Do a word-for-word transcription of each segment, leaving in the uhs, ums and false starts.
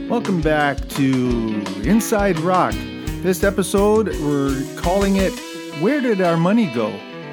Welcome back to Inside Rock. This episode, we're calling it, Where Did Our Money Go?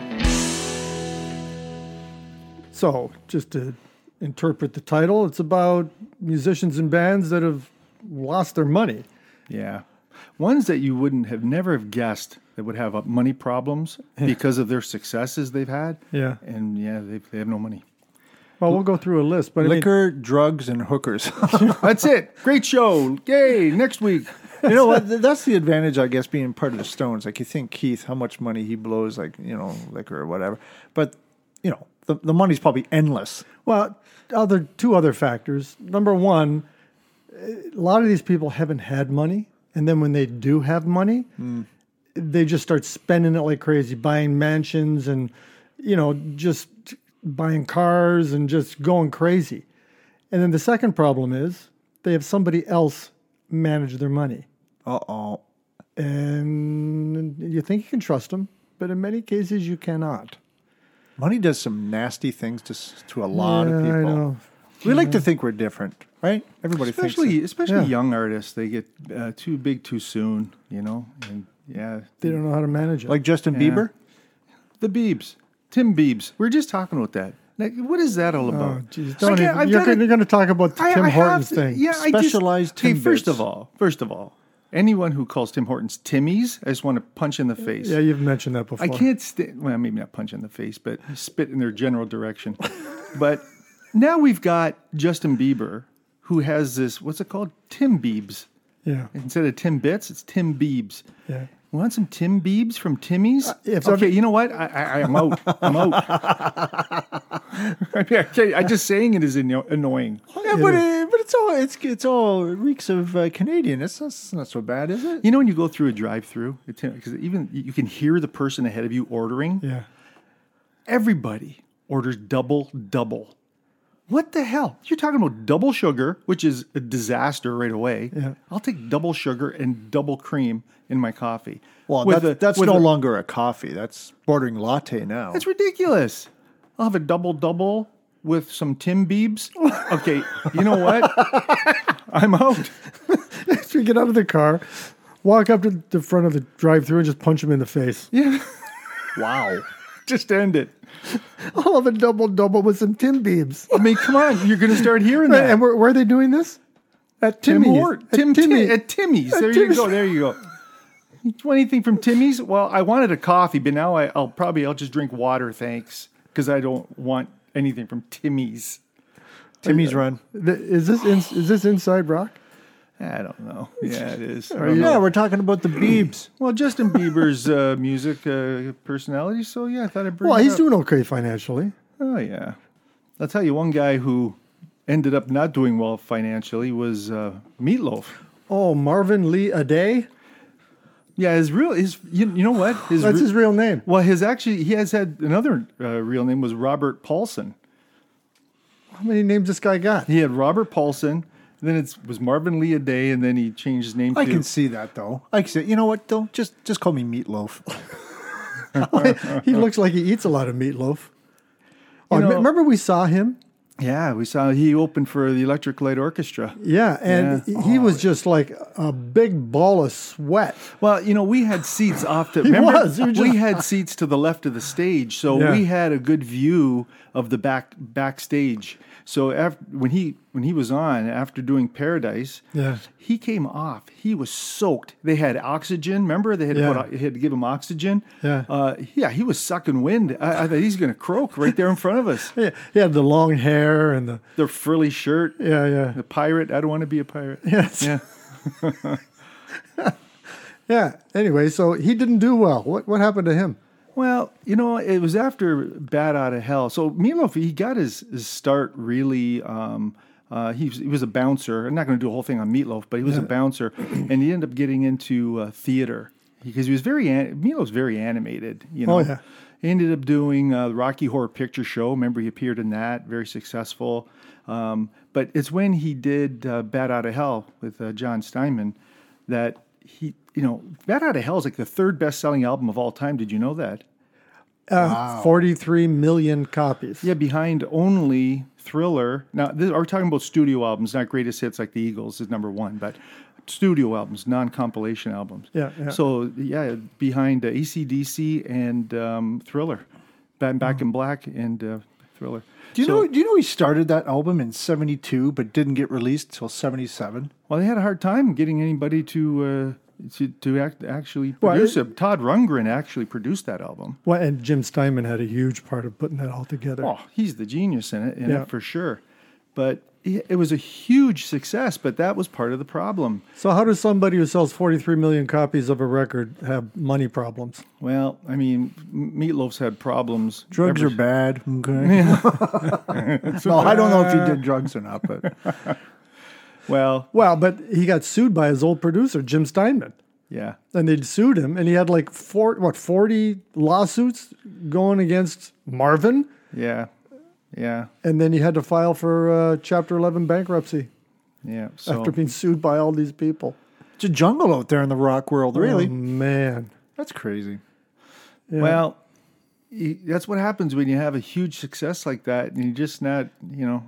So, just to interpret the title, it's about musicians and bands that have lost their money. Yeah. Ones that you wouldn't have never have guessed that would have uh, money problems because of their successes they've had. Yeah. And yeah, they, they have no money. Well, we'll go through a list. But Liquor, I mean, drugs, and hookers. That's it. Great show. Yay. Next week. You know what? That's the advantage, I guess, being part of the Stones. Like, you think Keith, how much money he blows, like, you know, liquor or whatever. But, you know, the, the money's probably endless. well, other two other factors. Number one, a lot of these people haven't had money. And then when they do have money, mm. they just start spending it like crazy, buying mansions and, you know, just buying cars and just going crazy. And then the second problem is they have somebody else manage their money. Uh-oh. And you think you can trust them, but in many cases you cannot. Money does some nasty things to s- to a lot Yeah, of people. I know. We like to think we're different, right? Everybody Especially, thinks especially Yeah. young artists, they get uh, too big too soon, you know? And yeah. They don't know how to manage it. that. Like Justin Yeah. Bieber? The Biebs. Tim Biebs. We were just talking about that. Like, what is that all Oh, about? geez. I Don't can't- even, I've you're, gotta- gonna- you're going to talk about the I- Tim I have Hortons to- thing. Yeah, I just- Specialized Okay, first Timbits. of all, first of all, anyone who calls Tim Hortons Timmies, I just want to punch in the face. Yeah, you've mentioned that before. I can't stand, well, maybe not punch in the face, but spit in their general direction. But now we've got Justin Bieber, who has this, what's it called? Tim Biebs. Yeah, Instead of Tim Bits, it's Tim Biebs. yeah. Want some Tim Biebs from Timmy's? if okay, somebody- you know what? I, I, I'm out. I'm out. Okay, I just saying it is anno- annoying. Yeah, but, uh, but it's all it's it's all reeks of uh, Canadian. It's not, it's not so bad, is it? You know when you go through a drive-through, because even you can hear the person ahead of you ordering. Yeah. Everybody orders double double. What the hell? You're talking about double sugar, which is a disaster right away. Yeah. I'll take double sugar and double cream in my coffee. Well, With that, a- that's with no a- longer a coffee. That's bordering latte now. That's ridiculous. I'll have a double double with some Tim Biebs. Okay, you know what? I'm out. So you get out of the car, walk up to the front of the drive-thru and just punch him in the face. Yeah, Wow. just end it. I'll have a double-double with some Tim Biebs. I mean, come on, you're going to start hearing that. And where, where are they doing this? At Tim Timmy's. Hort, At Tim, Timmy. Tim, at Timmy's. At There Timmy's. you go. There you go. You want anything from Timmy's? Well, I wanted a coffee, but now I, I'll probably I'll just drink water, thanks, because I don't want anything from Timmy's. Timmy's Run. The- Is this in, is this Inside Rock? I don't know. Yeah, it is. I Are don't you- know. Yeah, we're talking about the Biebs. Well, Justin Bieber's uh, music uh, personality, so yeah, I thought I'd bring Well, it he's up. doing okay financially. Oh, yeah. I'll tell you, one guy who ended up not doing well financially was uh, Meatloaf. Oh, Marvin Lee Aday? Yeah, his real, his, you, you know what? His That's re- his real name. Well, his actually, he has had another uh, real name was Robert Paulson. How many names this guy got? He had Robert Paulson, then it was Marvin Lee Aday, and then he changed his name I to... can see that, though. I can see, you know what, though? Just just call me Meatloaf. He looks like he eats a lot of meatloaf. Oh, You know- remember we saw him? Yeah, we saw he opened for the Electric Light Orchestra. Yeah, and Yeah. he was just like a big ball of sweat. Well, you know, we had seats off to. He remember, was, he was we just- had seats to the left of the stage, so Yeah. we had a good view of the back backstage. So after, when he when he was on after doing Paradise, Yeah. he came off. He was soaked. They had oxygen. Remember, they had Yeah. to put, had to give him oxygen. Yeah. uh, yeah. He was sucking wind. I, I thought he's going to croak right there in front of us. Yeah, he had the long hair and the The frilly shirt. yeah, yeah, The pirate. I don't want to be a pirate. yes, Yeah. yeah. Anyway, so he didn't do well. What what happened to him? Well, you know, it was after Bat Out of Hell. So Meatloaf, he got his, his start really. Um, uh, he, was, he was a bouncer. I'm not going to do a whole thing on Meatloaf, but he was a bouncer, and he ended up getting into uh, theater because he was very an- Meatloaf's very animated. You know, Oh, yeah. he ended up doing uh, the Rocky Horror Picture Show. Remember, he appeared in that, very successful. Um, but it's when he did uh, Bat Out of Hell with uh, John Steinman that he, you know, Bat Out of Hell is like the third best-selling album of all time. Did you know that? Uh, Wow. forty-three million copies. Yeah, behind only Thriller. Now, this, are we talking about studio albums, not greatest hits like the Eagles is number one, but studio albums, non-compilation albums. Yeah, yeah. So, yeah, behind uh, A C D C and um, Thriller. Back, Back in Black and uh, Thriller. Do you So- know? Do you know he started that album in seventy-two, but didn't get released till seventy-seven? Well, they had a hard time getting anybody to uh, to, to act, actually Well, produce it- it. Todd Rundgren actually produced that album. Well, and Jim Steinman had a huge part of putting that all together. Oh, he's the genius in it, in Yeah. it for sure. But it it was a huge success, but that was part of the problem. So how does somebody who sells forty-three million copies of a record have money problems? Well, I mean, M- Meatloaf's had problems. Drugs ever- are bad. Okay. no, I don't know if he did drugs or not, but Well, Well, but he got sued by his old producer, Jim Steinman. yeah. And they sued him, and he had like four, what, forty lawsuits going against Marvin, Yeah. Yeah. and then he had to file for uh, Chapter eleven bankruptcy Yeah. So after being sued by all these people. it's a jungle out there in the rock world. Really, Oh, man. that's crazy. Yeah. well, y- that's what happens when you have a huge success like that and you're just not, you know,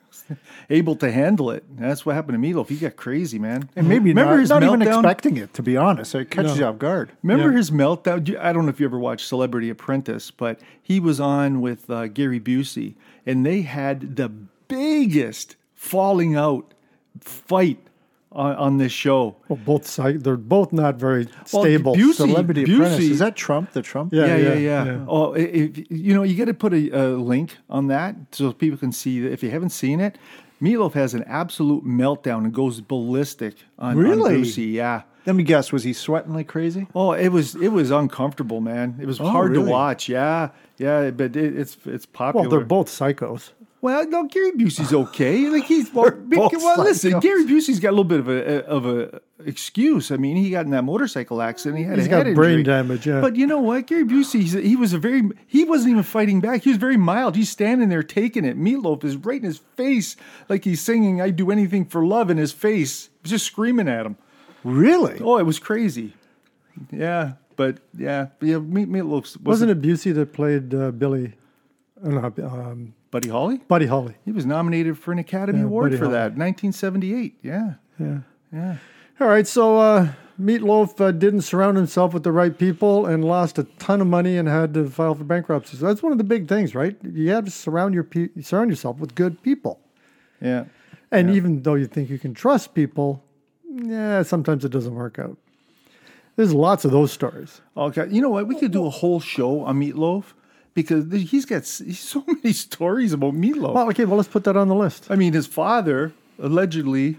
able to handle it. That's what happened to Meatloaf. He got crazy, man. And maybe Remember not, his not even meltdown? expecting it. To be honest, it catches No. you off guard. Remember Yeah. his meltdown? You- I don't know if you ever watched Celebrity Apprentice, but he was on with uh, Gary Busey, and they had the biggest falling out fight on, on this show. Well, both sides, they're both not very Well, stable. Busey- Celebrity Busey- Apprentice. Is that Trump? The Trump? Yeah, Yeah, yeah, yeah, yeah. yeah. Oh, i- if, you know, you got to put a, a link on that so people can see that. If you haven't seen it, Meatloaf has an absolute meltdown and goes ballistic on, on Really? Busey. Yeah. Let me guess. Was he sweating like crazy? Oh, it was it was uncomfortable, man. It was Oh, hard really? to watch. Yeah, yeah, but it, it's it's popular. Well, they're both psychos. Well, no, Gary Busey's okay. Like he's well, both well listen, psychos. Gary Busey's got a little bit of a of a excuse. I mean, he got in that motorcycle accident. He had He's a got head brain injury. damage, yeah. But you know what, Gary Busey, he's, he was a very he wasn't even fighting back. He was very mild. He's standing there taking it. Meatloaf is right in his face, like he's singing "I'd do anything for love" in his face, just screaming at him. Really? Oh, it was crazy. Yeah, but yeah, yeah. Meat Meatloaf wasn't, Wasn't it Busey that played uh, Billy? Uh, no, um, Buddy Holly. Buddy Holly. He was nominated for an Academy Yeah, Award Buddy for Holly. that, nineteen seventy-eight. Yeah, Yeah. yeah. All right, so uh, Meatloaf uh, didn't surround himself with the right people and lost a ton of money and had to file for bankruptcy. So that's one of the big things, right? You have to surround your pe- surround yourself with good people. Yeah. And even though you think you can trust people, yeah, sometimes it doesn't work out. There's lots of those stories. Okay. You know what? We could do a whole show on Meatloaf because th- he's got s- so many stories about Meatloaf. Well, okay, well, let's put that on the list. I mean, his father allegedly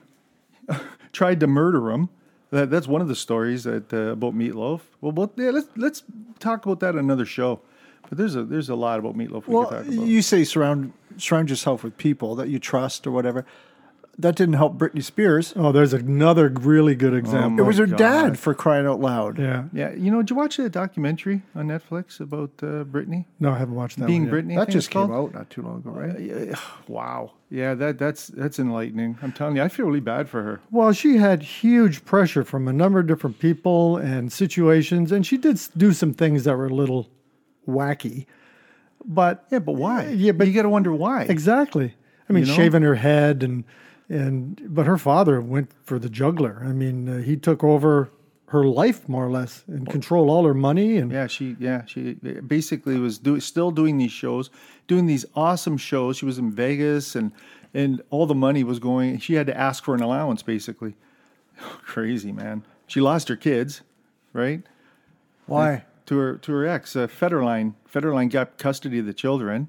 tried to murder him. That, that's one of the stories that uh, about Meatloaf. Well, but, yeah, let's let's talk about that in another show. But there's a there's a lot about Meatloaf we Well, could talk about. you say surround surround yourself with people that you trust or whatever. That didn't help Britney Spears. Oh, there's another really good example. It was her God. dad, for crying out loud. yeah. Yeah, you know, did you watch that documentary on Netflix about uh, Britney No, I haven't watched that being one yet. Britney? I That think just it's came called? out not too long ago, right? Yeah, wow. Yeah, that that's that's enlightening. I'm telling you, I feel really bad for her. Well, she had huge pressure from a number of different people and situations, and she did s- do some things that were a little wacky. But Yeah, but why? Yeah, but you got to wonder why. exactly. I mean, You know? shaving her head and and but her father went for the juggler. I mean, uh, he took over her life more or less and controlled all her money and Yeah, she yeah she basically was do, still doing these shows, doing these awesome shows. She was in Vegas and and all the money was going. She had to ask for an allowance basically. Crazy, man. She lost her kids, right? Why? To her to her ex, uh, Federline. Federline got custody of the children.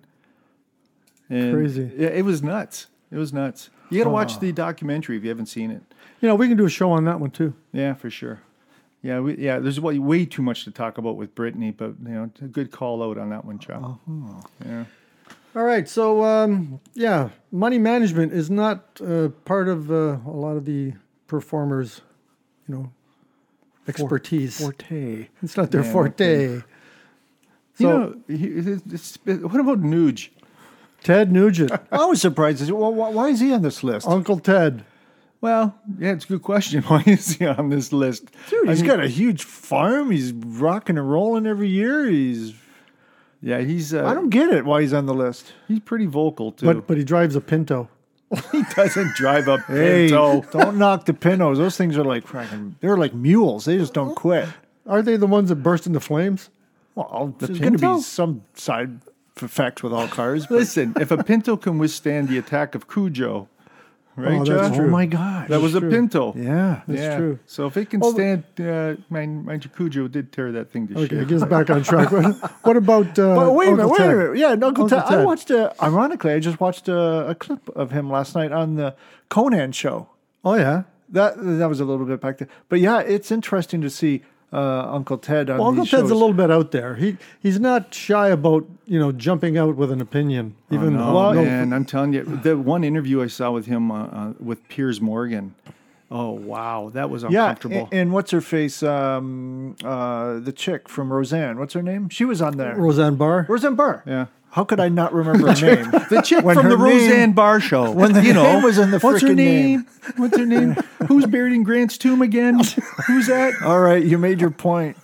And Crazy. Yeah, it was nuts. It was nuts. You got to watch the documentary if you haven't seen it. you know, we can do a show on that one too. Yeah, for sure. Yeah, we, yeah. There's way, way too much to talk about with Brittany, but you know, a good call out on that one, Chuck. Yeah. All right, so um, yeah, money management is not uh, part of uh, a lot of the performers, you know, expertise. Forte. It's not their Yeah, forte. You So know, he, it's, it's, what about Nuge? Ted Nugent, I was surprised. Well, why why is he on this list? Uncle Ted. Well, yeah, it's a good question. Why is he on this list? Dude, I he's mean, got a huge farm. He's rocking and rolling every year. He's Yeah, he's uh, I don't get it why he's on the list. he's pretty vocal too. But but he drives a Pinto. he doesn't drive a Hey, Pinto. don't knock the Pintos. Those things are like fracking, they're like mules. They just don't quit. Are they the ones that burst into flames? Well, The there's going to Pinto? be some side effects with all cars. But, Listen, if a Pinto can withstand the attack of Cujo, right, Oh, that's Josh? oh my gosh. That was a true. Pinto. yeah. That's yeah. true. So if it can Well, stand, uh, mind, mind you, Cujo did tear that thing to Okay, shit. get us back on track. What, what about uh, But wait a minute, Uncle wait Ted? a minute. Yeah, Uncle, Uncle Ted. I Ted. watched, uh, ironically, I just watched a, a clip of him last night on the Conan show. Oh yeah. That that was a little bit back there. But yeah, it's interesting to see uh, Uncle Ted on Well, Uncle these Ted's shows. a little bit out there. He he's not shy about you know jumping out with an opinion. Even Oh, though- no, man, I'm telling you, the one interview I saw with him uh, uh, with Piers Morgan. Oh wow, that was Yeah, uncomfortable. and, and what's her face? Um, uh, the chick from Roseanne. What's her name? She was on there. Roseanne Barr. Roseanne Barr. yeah, How could I not remember her name? the chick When from her the name- Roseanne Barr show. when the you know, name was in the what's her frickin' name? name. What's her name? Who's buried in Grant's tomb again? Who's that? All right, you made your point.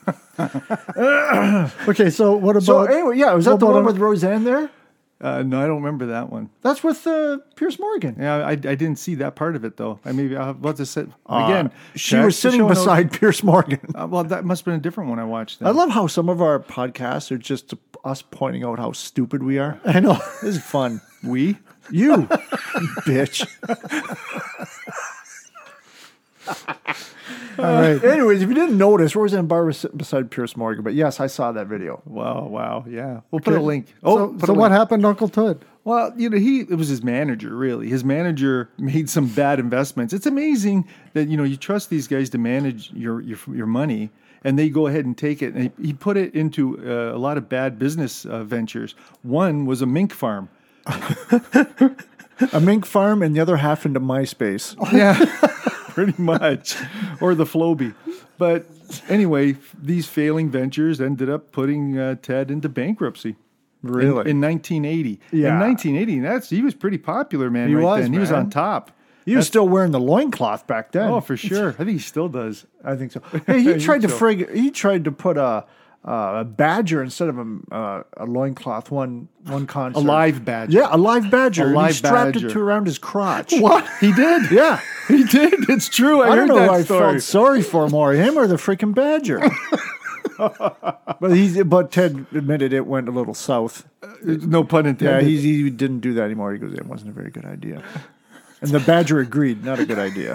Okay, so what about? So anyway, yeah, was that what the about one a- with Roseanne there? Uh, no, I don't remember that one. That's with uh, Pierce Morgan. Yeah, I, I didn't see that part of it though. I maybe I'll have to sit Uh, again. she check was the sitting show notes. beside Pierce Morgan. Uh, well, that must have been a different one I watched. Then. I love how some of our podcasts are just us pointing out how stupid we are. I know. This is fun. we. You, you bitch. All right. Anyways, if you didn't notice, Roseanne Barr was sitting beside Pierce Morgan. But yes, I saw that video. Wow, wow, yeah. We'll put a Okay. link. Oh, Oh, so, put so a what link. happened, to Uncle Ted? Well, you know, he it was his manager. Really, his manager made some bad investments. It's amazing that you know you trust these guys to manage your your, your money, and they go ahead and take it. And he, he put it into uh, a lot of bad business uh, ventures. One was a mink farm. A mink farm and the other half into MySpace. Yeah, pretty much, or the Floby. But anyway, these failing ventures ended up putting uh, Ted into bankruptcy. In, Really? in nineteen eighty. Yeah. In nineteen eighty, that's he was pretty popular, man. He right was, then. He was man. on top. He was still wearing the loincloth back then. Oh, for sure. I think he still does. I think so. Hey, he I tried to think so. frig. He tried to put a uh, a badger instead of a uh, a loincloth. One one concert. A live badger. Yeah, a live badger. A and live he strapped badger. it to around his crotch. What? He did. Yeah. He did. It's true. I, I heard don't know that who I story. felt sorry for more, him or the freaking badger. But he, but Ted admitted it went a little south. No pun Yeah, intended. he, he didn't do that anymore. He goes, it wasn't a very good idea. And the badger agreed, not a good idea.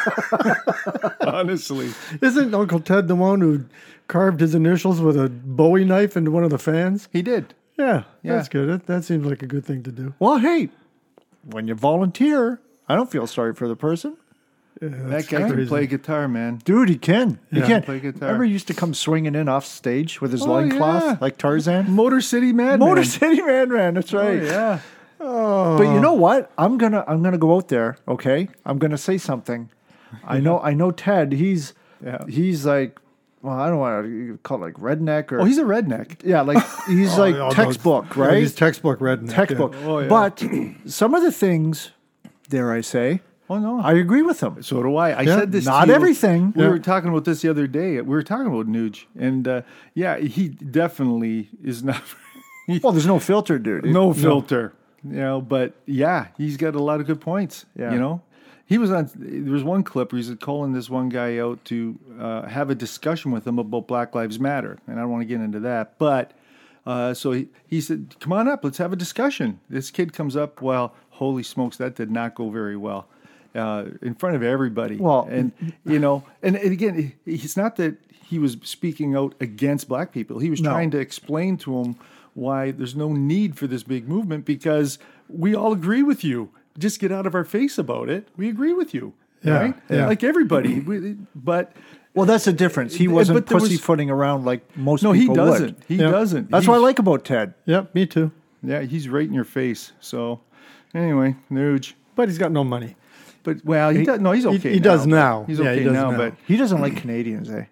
honestly. Isn't Uncle Ted the one who carved his initials with a Bowie knife into one of the fans? He did. Yeah, Yeah. that's good. That, that seems like a good thing to do. Well, hey, when you volunteer, I don't feel sorry for the person. Yeah, That that's guy can crazy. play guitar, man. Dude, he can. He Yeah. can. Play guitar. Remember, he used to come swinging in off stage with his Oh, loincloth yeah. like Tarzan? Motor City Madman. Motor City Man, man. That's Oh, right. yeah. But you know what? I'm gonna I'm gonna go out there. Okay, I'm gonna say something. I know I know Ted. He's Yeah. he's like, well, I don't want to call it like redneck or Oh, he's a redneck. yeah, like he's like Oh, no, textbook, yeah, right? He's textbook redneck. textbook. yeah. Oh, yeah. But some of the things, dare I say, Oh, no. I agree with him. So do I. I Yeah. said this. Not to you. everything. We Yeah. were talking about this the other day. We were talking about Nuge, and uh, yeah, he definitely is not. Well, there's no filter, dude. no filter, you know. But yeah, he's got a lot of good points. Yeah. You know, he was on. There was one clip where he's calling this one guy out to uh, have a discussion with him about Black Lives Matter, and I don't want to get into that, but. Uh, so he, he said, "Come on up, let's have a discussion." This kid comes up. Well, holy smokes, that did not go very well. Uh, in front of everybody. Well- and you know, and, and again, he- it's not that he was speaking out against black people. He was No. trying to explain to them why there's no need for this big movement because we all agree with you. Just get out of our face about it. We agree with you, Yeah, right? yeah. Like everybody. We, but Well, that's the difference. He But wasn't there was- pussyfooting around like most no, he people doesn't. would. He Yeah. doesn't. That's what I He's- like about Ted. Yep, me too. Yeah, he's right in your face. So anyway, Nuge. But he's got no money. But well, he, does. No, he's he- okay. he does now. He's Yeah, okay he does now, now. but He doesn't like Canadians, eh?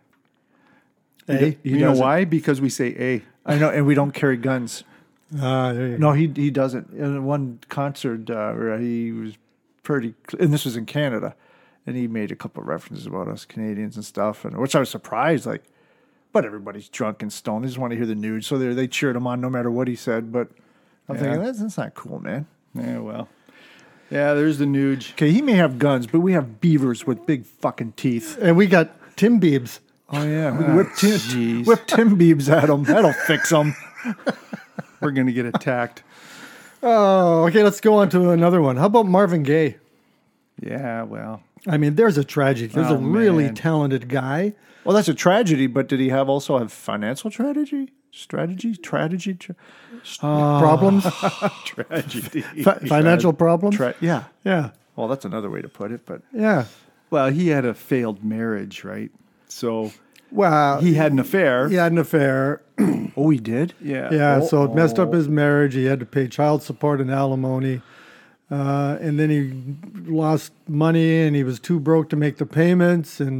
Hey, He you know doesn't. why? Because we say "a." I know, and we don't carry guns. ah, there you go. No, he he doesn't. In one concert, uh, where he was pretty, and this was in Canada, and he made a couple of references about us Canadians and stuff, and which I was surprised. Like, But everybody's drunk and stoned. They just want to hear the news, so they they cheered him on no matter what he said. But I'm Yeah. thinking that's, that's not cool, man. Yeah, well. Yeah, there's the Nuge. Okay, he may have guns, but we have beavers with big fucking teeth. And we got Tim Biebs. Oh yeah, we whip Tim, jeez. whip Tim Biebs at him. That'll fix him. We're going to get attacked. Oh, okay. Let's go on to another one. How about Marvin Gaye? Yeah, well. I mean, there's a tragedy. There's Oh, a really man. talented guy. Well, that's a tragedy, but did he have also have financial tragedy? Strategy? Tragedy? Tra- Problems, Tragedy. Fi- financial problems. tra- yeah. yeah, Well, that's another way to put it, but yeah. Well, he had a failed marriage, right? So Well, he had an affair. he had an affair. oh, he did. Yeah. Yeah, Oh, so it messed up oh. his marriage. He had to pay child support and alimony. Uh, and then he lost money and he was too broke to make the payments. And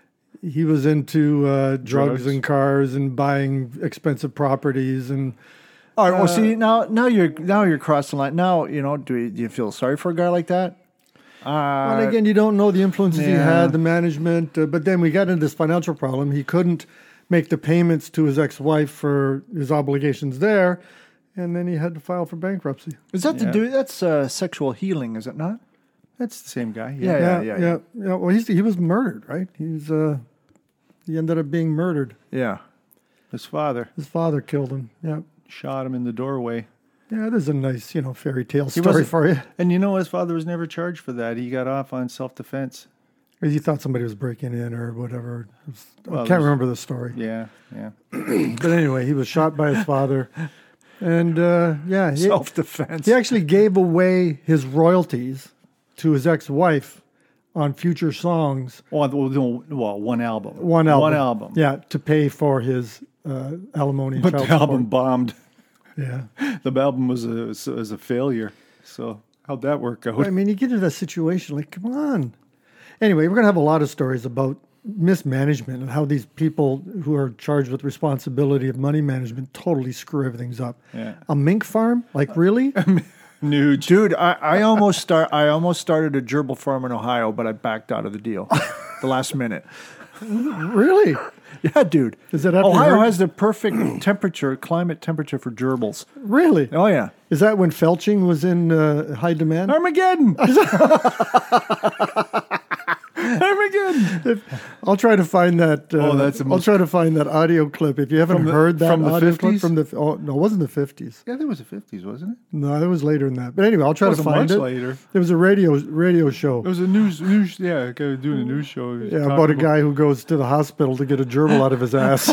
he was into uh, drugs, Drugs. and cars and buying expensive properties. And All right. Well, see now, now you're now you're crossing the line. Now you know. Do you, do you feel sorry for a guy like that? Uh, and again, you don't know the influences he yeah. had, the management. Uh, but then we got into this financial problem. He couldn't make the payments to his ex-wife for his obligations there. And then he had to file for bankruptcy. is that Yeah. to do? That's uh, sexual healing, is it not? That's the same guy. Yeah. Yeah, yeah, yeah, yeah. Well, he's, he was murdered, right? He's uh, he ended up being murdered. Yeah. His father His father killed him. Yeah, shot him in the doorway. yeah. There's a nice, you know, fairy tale He story wasn't- for you. And you know, his father was never charged for that. He got off on self-defense. Because he thought somebody was breaking in or whatever. It was- Well, I can't there's- remember the story. Yeah, yeah. But anyway, he was shot by his father, and uh, yeah, he, Self defense. he actually gave away his royalties to his ex-wife on future songs. Well, well, well, one album. One album. One album. Yeah, to pay for his uh, alimony and But child the album support. bombed. Yeah. The album was a was a failure. So how'd that work out? I mean, you get into that situation, like, come on. Anyway, we're going to have a lot of stories about mismanagement and how these people who are charged with responsibility of money management totally screw everything up. Yeah. A mink farm? Like, really? Nuge. Dude, I, I almost start. I almost started a gerbil farm in Ohio, but I backed out of the deal, the last minute. Really? Yeah, dude. Is that after you Ohio heard- has the perfect temperature, climate temperature for gerbils. Really? Oh yeah. Is that when felching was in uh, high demand? Armageddon. Armageddon. I'll try to find that. Uh, Oh, that's the I'll most- try to find that audio clip. If you haven't From the- heard that from the audio clip fifties? from the oh no, it wasn't the fifties. Yeah, that was the fifties, wasn't it? No, it was later than that. But anyway, I'll try to Wasn't find much it. later. It was a radio radio show. It was a news news. Yeah, a guy doing a news show. He was Yeah, talking about a guy who goes to the hospital to get a gerbil out of his ass.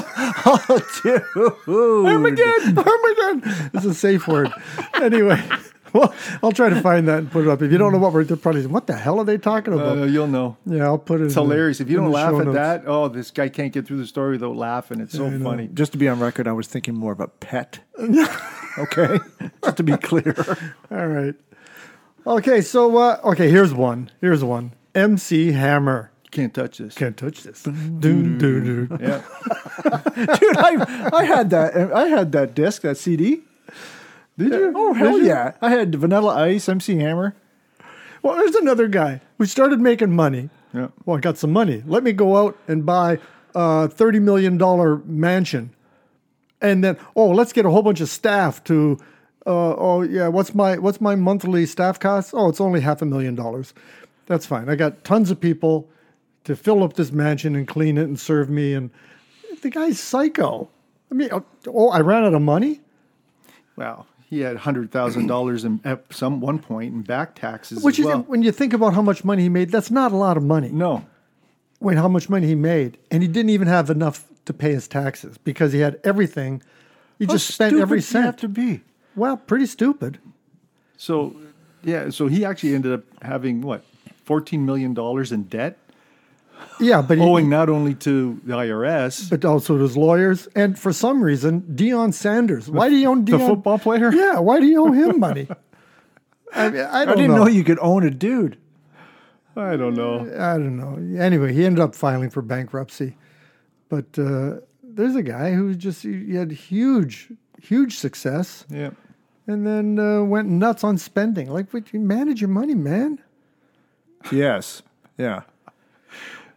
Armageddon. Armageddon! It's a safe word. Anyway, well, I'll try to find that and put it up. If you don't know what we're they're probably saying, what the hell are they talking about? Uh, you'll know. yeah, I'll put it. It's hilarious. If you don't laugh at notes. that, oh, this guy can't get through the story without laughing. It's so I know. funny. Just to be on record, I was thinking more of a pet. Okay, just to be clear. All right. Okay, so uh, okay, here's one. Here's one. M C Hammer. Can't touch this. Can't touch this. Doo, doo, doo. Yeah. Dude, I I had that. I had that disc, that C D. Did you? Oh hell yeah! I had Vanilla Ice, M C Hammer. Well, there's another guy who started making money. Yeah. Well, I got some money. Let me go out and buy a thirty million dollars mansion. And then, oh, let's get a whole bunch of staff to, uh, oh, yeah, what's my what's my monthly staff cost? Oh, it's only half a million dollars. That's fine. I got tons of people to fill up this mansion and clean it and serve me. And the guy's psycho. I mean, oh, I ran out of money? Wow. He had hundred thousand dollars in at some one point in back taxes Which as is, well. when you think about how much money he made, that's not a lot of money. No. Wait, how much money he made, and he didn't even have enough to pay his taxes because he had everything. He How just spent stupid every do you have cent. to be. Well, pretty stupid. So, yeah. So he actually ended up having what, fourteen million dollars in debt, Yeah, but he, owing not only to the I R S, but also to his lawyers, and for some reason, Deion Sanders. Why do you own the Deion? football player. Yeah, why do you owe him money? I mean, I I don't didn't know. know you could own a dude. I don't know. I don't know. Anyway, he ended up filing for bankruptcy, but uh, there's a guy who just he had huge, huge success. Yeah. And then uh, went nuts on spending. Like, what, you manage your money, man. Yes. Yeah.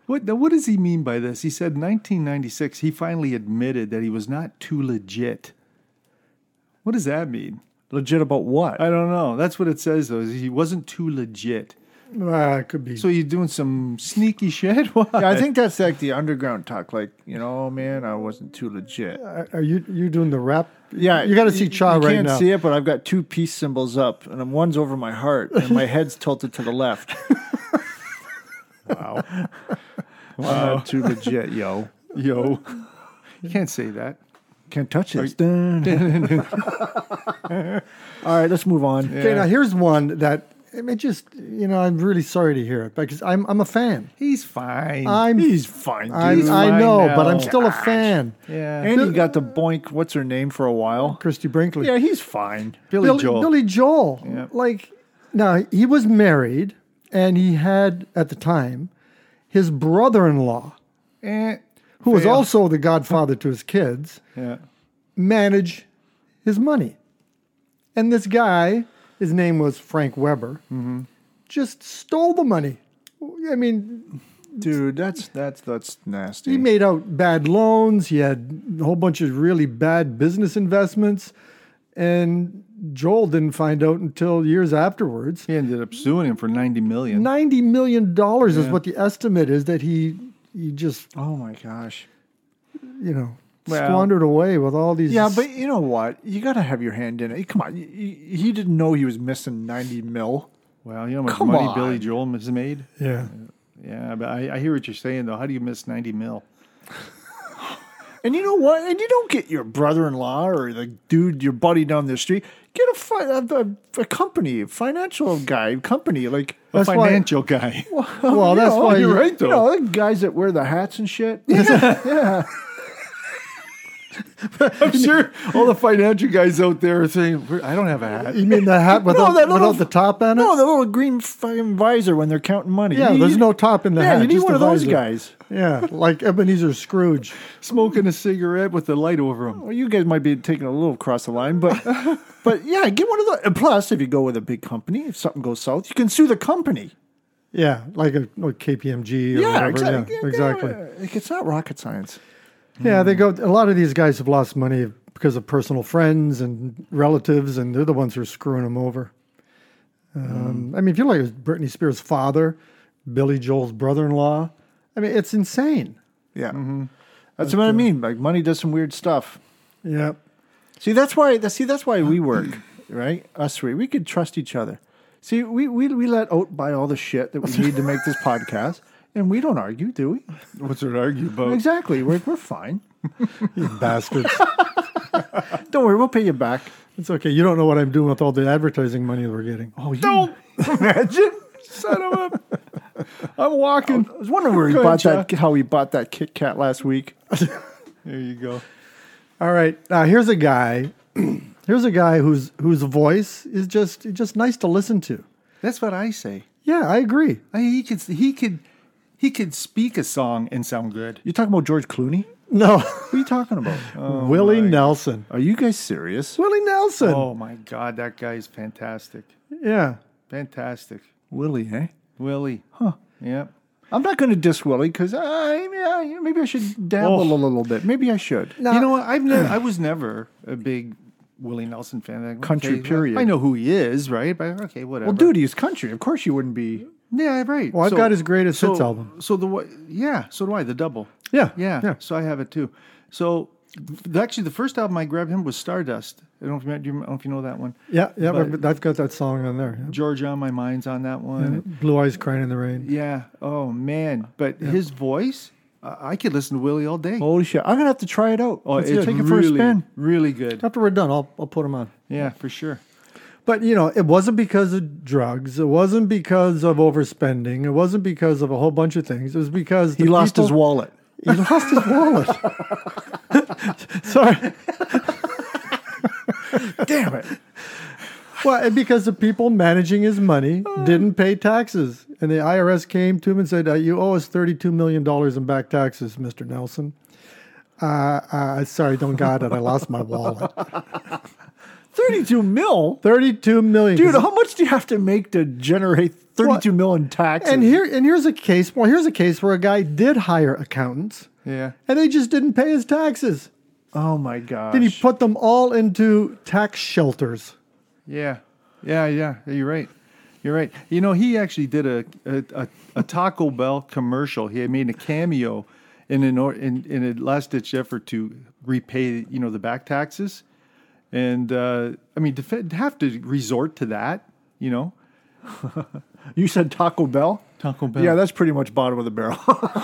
What now, what does he mean by this? He said nineteen ninety-six, he finally admitted that he was not too legit. What does that mean? Legit about what? I don't know. That's what it says, though. Is he wasn't too legit. Uh, it could be. So you're doing some sneaky shit? What? Yeah, I think that's like the underground talk. Like, you know, man, I wasn't too legit. Are are you you doing the rap? Yeah, you got to see Cha you right can't now. see it, but I've got two peace symbols up, and one's over my heart, and my head's tilted to the left. Wow. Wow. I'm too legit, yo. Yo. You can't say that. Can't touch this. Dun, dun, dun. All right, let's move on. Okay, now here's one that I mean, just you know, I'm really sorry to hear it because I'm I'm a fan. He's fine. I'm He's fine, dude. I, He's I fine know, now. but I'm still a fan. yeah. And he got to boink, what's her name, for a while. Christy Brinkley. Yeah, he's fine. Billy Billy Joel. Billy Joel. Yeah. Like now he was married and he had at the time his brother-in-law, Eh, who was fail. also the godfather to his kids, Yeah. manage his money. And this guy, his name was Frank Weber, Mm-hmm. just stole the money. I mean, Dude, that's that's that's nasty. he made out bad loans. He had a whole bunch of really bad business investments. And Joel didn't find out until years afterwards. He ended up suing him for ninety million. ninety million dollars is Yeah. what the estimate is that he he just, oh my gosh. you know, Well- squandered away with all these. Yeah, but you know what? You got to have your hand in it. Come on. y- y- He didn't know he was missing ninety mil. Well, you know how much Come money on. Billy Joel has made? Yeah. Yeah, but I, I hear what you're saying, though. How do you miss ninety mil? And you know what? And you don't get your brother-in-law or the dude, your buddy down the street. Get a, fi- a, a, a company, a financial guy, company. Like, A That's why- financial guy. Well, you that's know, why you're you- right, though. You know, the guys that wear the hats and shit. Yeah, yeah. I'm sure all the financial guys out there are saying, "We're- I don't have a hat. You mean the hat without, that little- without the top on it? No, the little green fucking visor when they're counting money. Yeah, You there's need- no top in the Yeah, hat. you need just one the of those visor. guys. Yeah, like Ebenezer Scrooge. Smoking a cigarette with the light over him. Well, you guys might be taking a little across the line, but but yeah, get one of those. And plus, if you go with a big company, if something goes south, you can sue the company. Yeah, like a like K P M G or whatever. exactly. Yeah, exactly. Like, it's not rocket science. Yeah, they go. A lot of these guys have lost money because of personal friends and relatives, and they're the ones who are screwing them over. Um, I mean, if you look at Britney Spears' father, Billy Joel's brother-in-law, I mean, it's insane. Yeah, that's what I mean. Like, money does some weird stuff. Yeah. See, that's why. See, that's why we work, right? Us three, we could trust each other. See, we we we let Oat buy all the shit that we need to make this podcast, and we don't argue, do we? What's there to argue about? Exactly. We're we're fine. You bastards. Don't worry, we'll pay you back. It's okay. You don't know what I'm doing with all the advertising money we're getting. Oh, you Don't imagine. Son of a. I'm walking. I was wondering where he Go bought ahead, that. How he bought that Kit Kat last week. There you go. All right. Now here's a guy. Here's a guy whose whose voice is just just nice to listen to. That's what I say. Yeah, I agree. I mean, he could he could he could speak a song and sound good. You talking about George Clooney? No, What are you talking about? Willie Nelson. Are you guys serious? Willie Nelson. Oh my God, that guy is fantastic. Yeah. Fantastic. Willie, eh? Willie. Huh. Yeah. I'm not going to diss Willie because I yeah, maybe I should dabble Oh. a little bit. Maybe I should. Now- you know what? I've never I was never a big Willie Nelson fan. Like, Country okay, period. I know who he is, right? But okay, whatever. Well, dude, he's country. Of course you wouldn't be. Yeah, right. Well, I've got his greatest so, hits album. So the wa- yeah, so do I. The double. Yeah. Yeah, Yeah. So I have it too. So th- actually, the first album I grabbed him was Stardust. I don't know if you, do you, I don't know if you know that one. Yeah. Yeah. But- I've got that song on there. Yeah. Georgia on My Mind's on that one. Blue Eyes Crying in the Rain. Yeah. Oh man, but his voice, uh, I could listen to Willie all day. Holy shit! I'm gonna have to try it out. Oh, Let's it's take it really, for a spin. really good. After we're done, I'll I'll put them on. Yeah, for sure. But you know, it wasn't because of drugs. It wasn't because of overspending. It wasn't because of a whole bunch of things. It was because He the lost his people- wallet. He lost his wallet. Sorry. Damn it! Well, and because the people managing his money didn't pay taxes, and the I R S came to him and said, uh, "You owe us thirty-two million dollars in back taxes, Mister Nelson." Uh, uh, sorry, don't got it. I lost my wallet. thirty-two mil? thirty-two million. Dude, how much do you have to make to generate thirty-two mil in taxes? And here and here's a case. Well, here's a case where a guy did hire accountants, Yeah. and they just didn't pay his taxes. Oh my gosh. Then he put them all into tax shelters. Yeah. Yeah, yeah. You're right. You're right. You know, he actually did a a, a, a Taco Bell commercial. He had made a cameo in an or, in, in a last ditch effort to repay, you know, the back taxes. And uh, I mean, to f- have to resort to that, you know. You said Taco Bell? Taco Bell. Yeah, that's pretty much bottom of the barrel.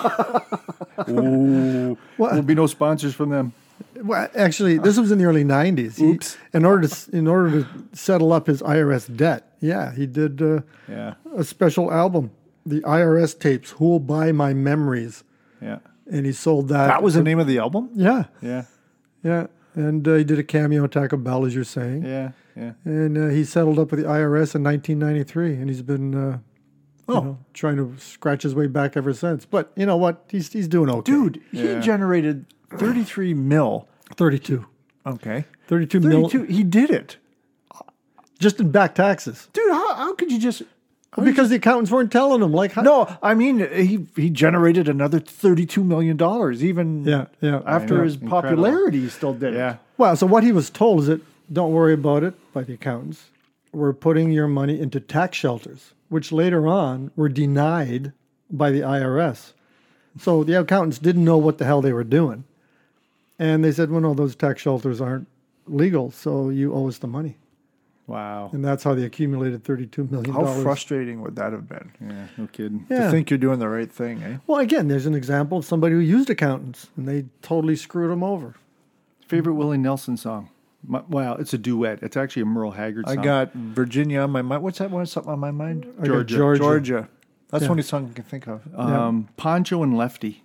Ooh, there'll be no sponsors from them. Well, actually, this was in the early nineties. He- Oops. in order to in order to settle up his I R S debt, yeah, he did uh, Yeah, a special album, the I R S tapes, "Who'll Buy My Memories," yeah, and he sold that. That was the name of the album? Yeah, yeah, yeah, and uh, he did a cameo on Taco Bell, as you're saying, yeah, yeah. and uh, he settled up with the I R S in nineteen ninety-three, and he's been. Uh, Oh. you know, trying to scratch his way back ever since. But you know what? He's he's doing okay. Dude, he Yeah. generated thirty-three mil. thirty-two. Okay. thirty-two mil thirty-two. He did it. just in back taxes. Dude, how, how could you just... Because the accountants weren't telling him. Like, how, No, I mean, he he generated another thirty-two million dollars, even Yeah, yeah. after know. his Incredible. popularity, he still did Yeah. it. Well, so what he was told is that don't worry about it by the accountants. We're putting your money into tax shelters, which later on were denied by the I R S. So the accountants didn't know what the hell they were doing. And they said, well, no, those tax shelters aren't legal, so you owe us the money. Wow. And that's how they accumulated thirty-two million How dollars. frustrating would that have been? Yeah, no kidding. Yeah. To think you're doing the right thing, eh? Well, again, there's an example of somebody who used accountants, and they totally screwed them over. Favorite Willie Nelson song? My, well, it's a duet. It's actually a Merle Haggard I song. got Virginia on my mind. What's that one? Something on my mind? I got Georgia. Georgia. Georgia. That's Yeah. the only song I can think of. um, Poncho and Lefty.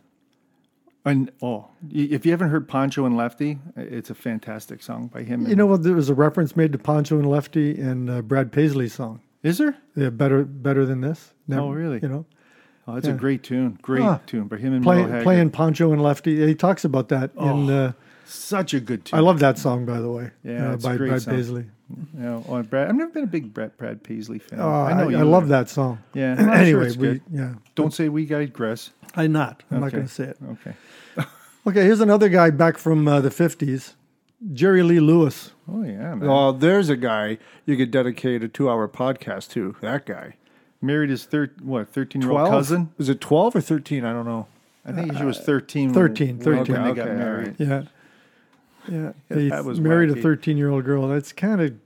And oh, y- if you haven't heard Poncho and Lefty, it's a fantastic song by him. You know what? There was a reference made to Poncho and Lefty in uh, Brad Paisley's song. Is there? Yeah, better, better than this. Oh, really? You know, Oh, it's Yeah. a great tune. Great Huh. tune by him and Merle playing Haggard. playing Poncho and Lefty. He talks about that in. Uh, Such a good tune. I love that song, by the way. Yeah, uh, it's a by great Brad song. Paisley. You know, oh, Brad, I've never been a big Brad, Brad Paisley fan. Oh, I, know I, you love are. that song. Yeah. Well, I'm sure anyway, it's we good. yeah. Don't say we digress. I'm not. I'm not Okay. going to say it. Okay. Okay, here's another guy back from uh, the fifties, Jerry Lee Lewis. Oh yeah, man. Oh, there's a guy you could dedicate a two-hour podcast to. That guy. Married his thir- what thirteen year old cousin. Is it twelve or thirteen? I don't know. I think she was thirteen. thirteen, when- thirteen. when they Okay, got all married. right. Yeah, yeah. Yeah, he that was married wacky. a thirteen-year-old girl. That's kind of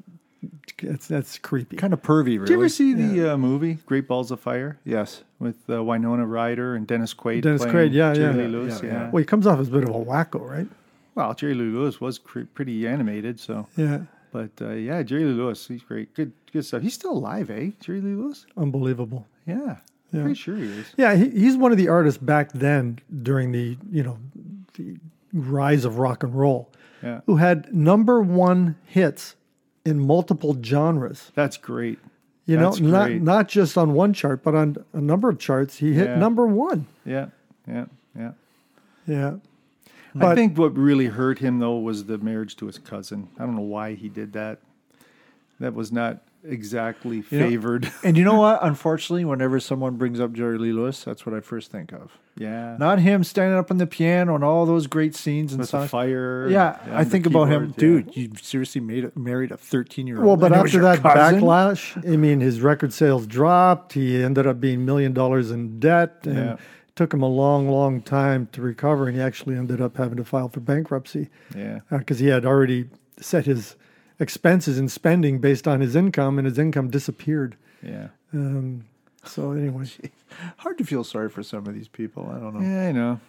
that's that's creepy. Kind of pervy, really. Did you ever see the uh, movie Great Balls of Fire Yes. with uh, Winona Ryder and Dennis Quaid? Dennis playing Quaid, yeah, Jerry yeah. Lee Lewis, Yeah, yeah. yeah. Well, he comes off as a bit of a wacko, right? Well, Jerry Lee Lewis was cre- pretty animated, so. Yeah, But uh, yeah, Jerry Lee Lewis, he's great. Good, good stuff. He's still alive, eh? Jerry Lee Lewis. unbelievable. Yeah, Yeah. pretty sure he is. Yeah, he, he's one of the artists back then during the you know the rise of rock and roll, Yeah, who had number one hits in multiple genres. that's great. You That's know, not great. not just on one chart, but on a number of charts. He hit Yeah. number one. Yeah, yeah, yeah. Yeah, I But- think what really hurt him though was the marriage to his cousin. I don't know why he did that. That was not exactly You know- favored. And you know what? Unfortunately, whenever someone brings up Jerry Lee Lewis, that's what I first think of. yeah, Not him standing up on the piano and all those great scenes and with the songs. fire. Yeah, and I the think about him, keyboard, dude. You seriously made a, married a thirteen-year-old. well, but and it was after your that cousin? backlash, I mean, his record sales dropped. He ended up being million dollars in debt, and Yeah. it took him a long, long time to recover. And he actually ended up having to file for bankruptcy Yeah, because he had already set his expenses and spending based on his income, and his income disappeared. yeah, Um, so anyway, Hard to feel sorry for some of these people. I don't know. yeah. I know.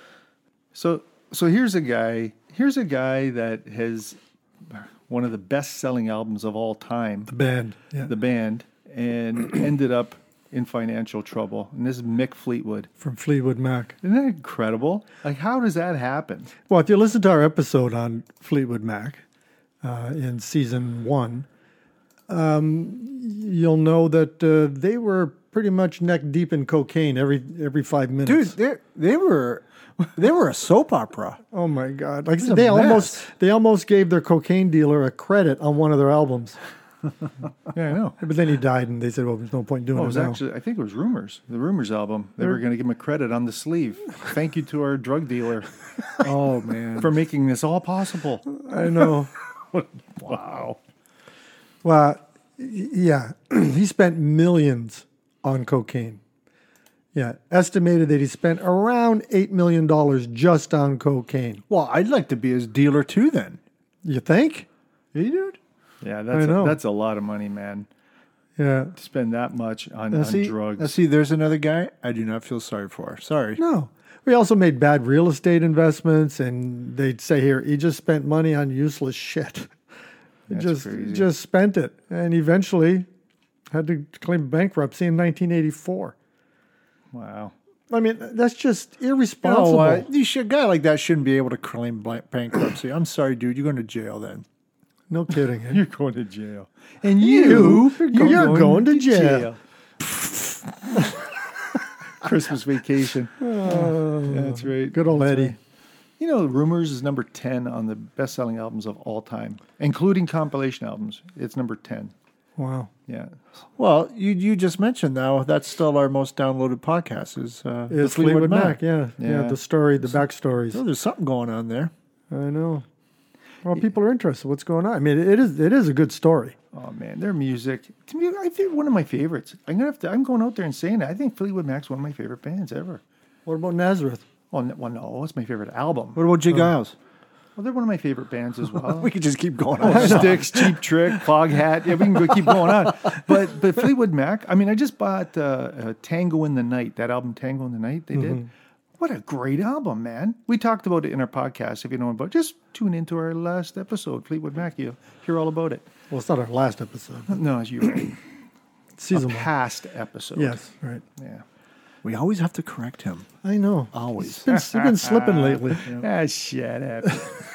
So, so here's a guy. Here's a guy that has one of the best-selling albums of all time. the band. Yeah. The band, and ended up in financial trouble. And this is Mick Fleetwood. From Fleetwood Mac. Isn't that incredible? Like, how does that happen? Well, if you listen to our episode on Fleetwood Mac uh, in season one, um, you'll know that uh, they were pretty much neck deep in cocaine every every five Dude, minutes. they they were they were a soap opera. Oh my God! Like It's a they mess. almost they almost gave their cocaine dealer a credit on one of their albums, Yeah, I know. but then he died, and they said, "Well, there's no point doing Oh, it it was now." actually, I think it was Rumors, the Rumors album. They were going to give him a credit on the sleeve. Thank you to our drug dealer Oh man. for making this all possible. I know. Wow. Well, y- yeah, he spent millions on cocaine. Yeah, estimated that he spent around eight million dollars just on cocaine. Well, I'd like to be his dealer too then. You think? Hey, dude. Yeah, that's know. a, that's a lot of money, man. Yeah. To spend that much on, Now on see, drugs. now see, there's another guy I do not feel sorry for. Sorry. No. We also made bad real estate investments, and they'd say here, he just spent money on useless shit. He That's just crazy. just spent it, and eventually had to claim bankruptcy in nineteen eighty-four. Wow. I mean, that's just You know, irresponsible. uh, you should, a guy like that shouldn't be able to claim blank- bankruptcy. I'm sorry, dude. You're going to jail then. No kidding. eh? You're going to jail. And You, you, you're going to jail. Christmas vacation. That's right. Good old Eddie. You know, Rumors is number ten on the best-selling albums of all time, including compilation albums. It's number ten. Wow. Yeah. Well, you you just mentioned now that's still our most downloaded podcast is uh, the It's Fleetwood Mac. Yeah. yeah. Yeah. The story, the backstories. So there's something going on there. I know. Well, people are interested. What's going on? I mean, it is it is a good story. Oh man, their music to me, I think one of my favorites. I'm gonna have to. I'm going out there and saying it. I think Fleetwood Mac's one of my favorite bands ever. What about Nazareth? Well, n- well no, it's my favorite album. What about Jay Giles? Well, they're one of my favorite bands as well. We could just keep going on. Sticks, Cheap Trick, Foghat. Yeah, we can go keep going on. But but Fleetwood Mac. I mean, I just bought uh, uh, Tango in the Night. That album, Tango in the Night. They did. What a great album, man. We talked about it in our podcast. If you know about, just tune into our last episode, Fleetwood Mac. You'll hear all about it. Well, it's not our last episode. No, you're right. Season A one. past episode. Yes, right. Yeah. We always have to correct him. I know. Always. It's been, it's been slipping lately. Ah, shut up.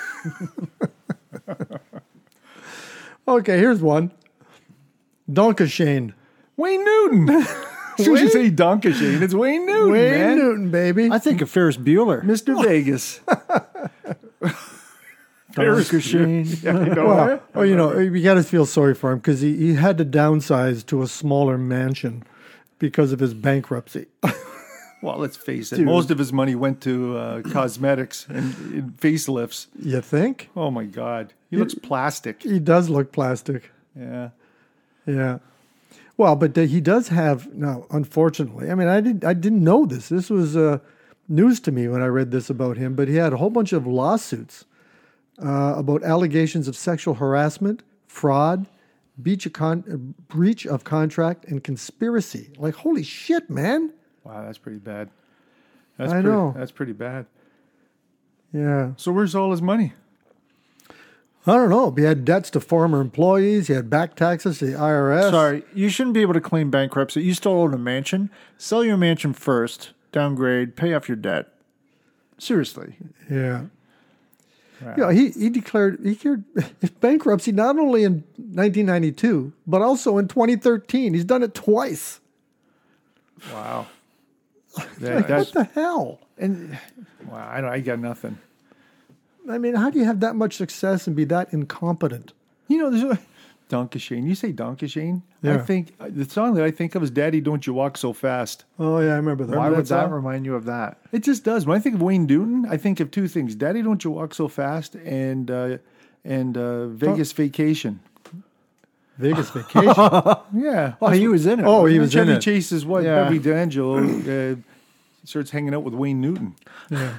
Okay, here's one. Donkashane. Wayne Newton. Should you say Donkashane? It's Wayne Newton, Wayne man. Newton, baby. I think of Ferris Bueller. Mister Vegas. Donkashane. Yeah, you know well, what? well, you know, you got to feel sorry for him because he, he had to downsize to a smaller mansion because of his bankruptcy. Well, let's face it. Most of his money went to uh, cosmetics and, and facelifts. You think? Oh, my God. He looks plastic. He does look plastic. Yeah. Yeah. Well, but uh, he does have now. Unfortunately, I mean, I didn't. I didn't know this. This was uh, news to me when I read this about him. But he had a whole bunch of lawsuits uh, about allegations of sexual harassment, fraud, breach of, con- uh, breach of contract, and conspiracy. Like, holy shit, man! Wow, that's pretty bad. That's I pretty, know. That's pretty bad. Yeah. So where's all his money? I don't know. He had debts to former employees. He had back taxes to the I R S. Sorry, you shouldn't be able to claim bankruptcy. You still own a mansion. Sell your mansion first, downgrade, pay off your debt. Seriously. Yeah. Wow. Yeah, he, he declared he declared bankruptcy not only in nineteen ninety-two, but also in twenty thirteen. He's done it twice. Wow. Like, That, that's, what the hell? and, wow, I, don't, I got nothing. I mean, how do you have that much success and be that incompetent? You know, there's a Donkashane. You say Donkashane? I Yeah. think the song that I think of is "Daddy, Don't You Walk So Fast." Oh yeah, I remember that. Why Remember would that that song? remind you of that? It just does. When I think of Wayne Newton, I think of two things: "Daddy, Don't You Walk So Fast" and uh, and uh, "Vegas Vacation." Vegas Vacation. Yeah. Oh, he was in it. Oh, he When was in Chevy it. Chase's wife, Yeah. Bobby D'Angelo, uh, starts hanging out with Wayne Newton. Yeah.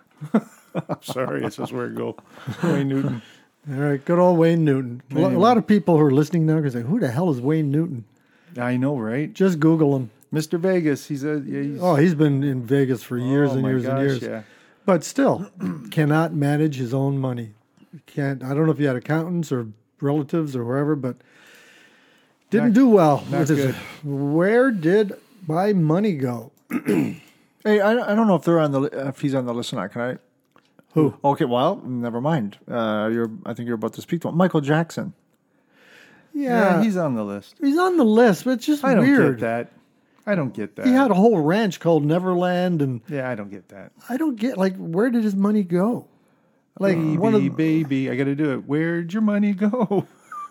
Sorry, that's just where it go. Wayne Newton. All right, good old Wayne Newton. A lo- a lot of people who are listening now are going to say, "Who the hell is Wayne Newton?" I know, right? Just Google him. Mister Vegas. He's a. Yeah, he's, Oh, he's been in Vegas for years oh and my years gosh, and years. Yeah. But still, cannot manage his own money. Can't. I don't know if he had accountants or relatives or wherever, but didn't Not- do well. not with his- good. Where did my money go? Hey, I, I don't know if they're on the li- if he's on the list or not. Can I? Who? Okay, well, never mind. Uh, you're. I think you're about to speak to him. Michael Jackson. Yeah, Yeah, he's on the list. he's on the list, but it's just I don't weird. get that. I don't get that. He had a whole ranch called Neverland, and yeah, I don't get that. I don't get like where did his money go? Like Baby, one of the, baby, I got to do it. Where'd your money go?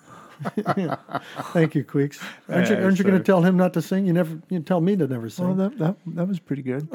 Thank you, Queeks. Aren't you, Yeah, aren't you going to sorry. tell him not to sing? You never. You tell me to never sing. Well, that, that that was pretty good.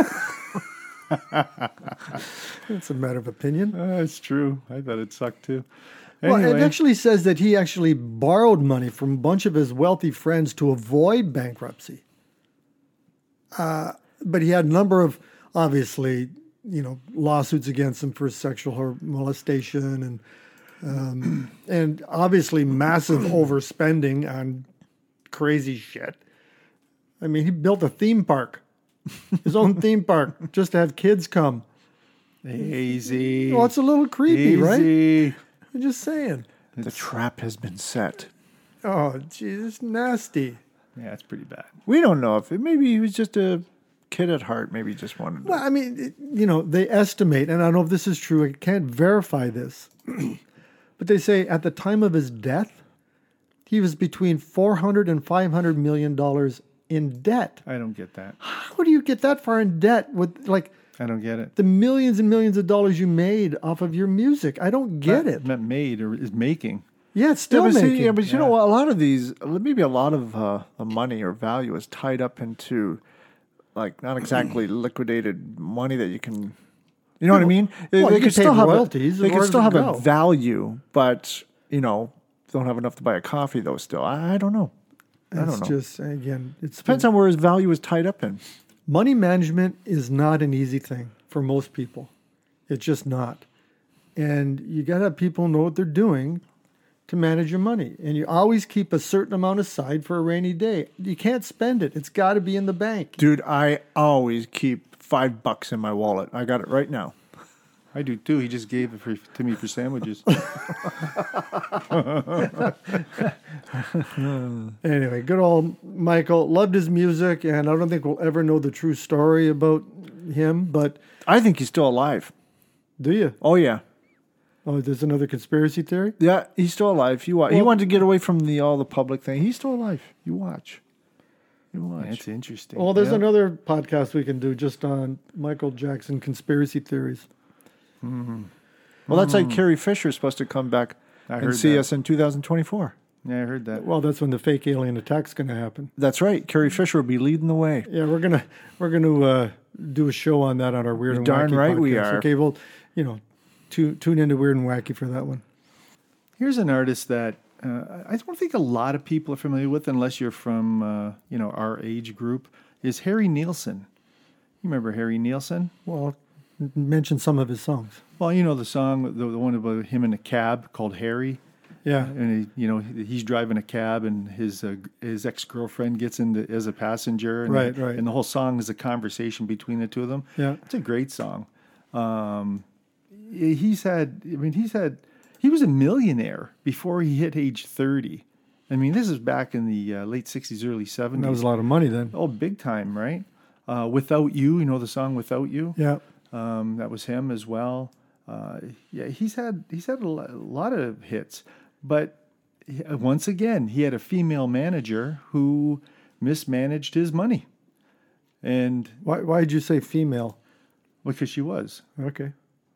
It's a matter of opinion. Uh, it's true. I thought it sucked too. Well, Anyway, it actually says that he actually borrowed money from a bunch of his wealthy friends to avoid bankruptcy. Uh, but he had a number of, obviously, you know, lawsuits against him for sexual har- molestation and um, and obviously massive overspending on crazy shit. I mean, he built a theme park, his own theme park, just to have kids come. easy. Well, it's a little creepy, right? Easy. I'm just saying. The trap has been set. Oh, geez, it's nasty. Yeah, it's pretty bad. We don't know if it, maybe he was just a kid at heart. Maybe he just wanted. Well, I mean, it, you know, they estimate, and I don't know if this is true. I can't verify this, but they say at the time of his death, he was between four hundred and five hundred million dollars in debt. I don't get that. How do you get that far in debt with like I don't get it. the millions and millions of dollars you made off of your music? I don't get it. Not made or is making. Yeah, it's still yeah, but, see, making. yeah, but you Yeah. know what? A lot of these, maybe a lot of uh, the money or value is tied up into, like, not exactly liquidated money that you can. You know what I mean? Well, you they get could still paid have royalties, A, they where can does still it have go? a value, but you know, don't have enough to buy a coffee though. Still, I, I don't know. I don't it's know. just again, it Depends on where his value is tied up in. money management is not an easy thing for most people. It's just not. And you got to have people know what they're doing to manage your money. And you always keep a certain amount aside for a rainy day. You can't spend it. It's got to be in the bank. Dude, I always keep five bucks in my wallet. I got it right now. I do too. He just gave it for, to me for sandwiches. Anyway, good old Michael. Loved his music, and I don't think we'll ever know the true story about him, but I think he's still alive. do you? Oh yeah, Oh, there's another conspiracy theory? yeah, he's still alive. You watch. he Well- wanted to get away from the all the public thing. He's still alive. You watch. You watch. That's interesting. Well, there's Yeah. another podcast we can do just on Michael Jackson conspiracy theories. Well, that's like Carrie Fisher's supposed to come back I and heard see that. us in two thousand twenty-four. Yeah, I heard that. Well, that's when the fake alien attack's going to happen. That's right. Carrie Fisher will be leading the way. Yeah, we're gonna we're gonna uh, do a show on that on our Weird You're and darn Wacky right podcast. we are. Okay, well, you know, tu- tune into Weird and Wacky for that one. Here's an artist that uh, I don't think a lot of people are familiar with, unless you're from uh, you know our age group. Is Harry Nilsson? You remember Harry Nilsson? Well, n- mention some of his songs. Well, you know the song, the, the one about him in a cab called Harry. Yeah, And he, you know he- he's driving a cab, and his uh, his ex girlfriend gets into as a passenger, and Right, right. And the whole song is a conversation between the two of them. Yeah. It's a great song. Um, he's had, I mean, he's had, he was a millionaire before he hit age thirty. I mean, this is back in the uh, late sixties, early seventies. that was a lot of money then. Oh, big time, right? Uh, Without You, you know the song Without You? Yeah, Um, that was him as well. Uh, yeah, he's had he's had a lo- a lot of hits, but he- once again, he had a female manager who mismanaged his money, and why why did you say female? because she was Okay,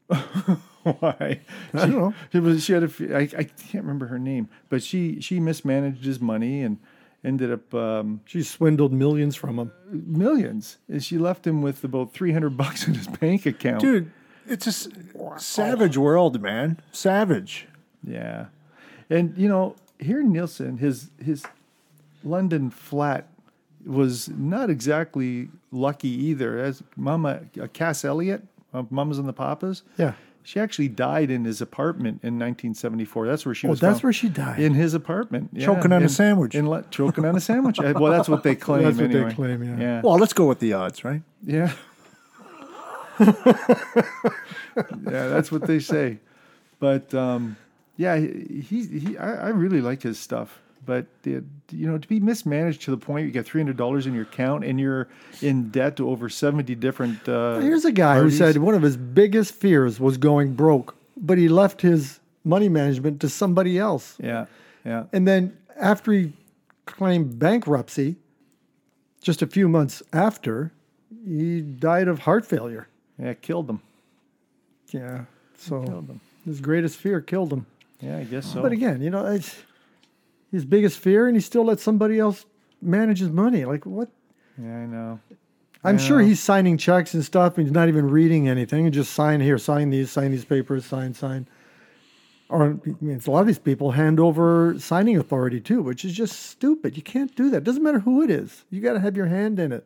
why I don't know. it was she had a fe- I, I can't remember her name, but she she mismanaged his money and ended up um, She swindled millions from him. millions, and she left him with about three hundred bucks in his bank account. Dude, it's a s- savage world, man. Savage. Yeah, and you know, here in Nielsen, his his London flat was not exactly lucky either. As Mama uh, Cass Elliot of Mamas and the Papas, Yeah. she actually died in his apartment in nineteen seventy-four. That's where she Oh, was. that's from. where she died. In his apartment, yeah, Choking on a in- sandwich. In, Le- choking on a sandwich. Uh, well, that's what they claim. That's what they anyway. claim, yeah. yeah. Well, let's go with the odds, right? Yeah. yeah, that's what they say. But um, yeah, he, he, he I, I really like his stuff. But uh, you know, to be mismanaged to the point you get three hundred dollars in your account and you're in debt to over seventy different. Uh, Here's a guy parties. who said one of his biggest fears was going broke, but he left his money management to somebody else. Yeah, yeah, And then after he claimed bankruptcy, just a few months after, he died of heart failure. Yeah, it killed him. Yeah. So Killed him. his greatest fear killed him. Yeah, I guess so. But again, you know, it's his biggest fear, and he still lets somebody else manage his money. Like, what? Yeah, I know. I'm I sure know. he's signing checks and stuff, and he's not even reading anything. And just sign here, sign these, sign these papers, sign, sign. Or I mean, it's a lot of these people hand over signing authority too, which is just stupid. You can't do that. Doesn't matter who it is. You got to have your hand in it.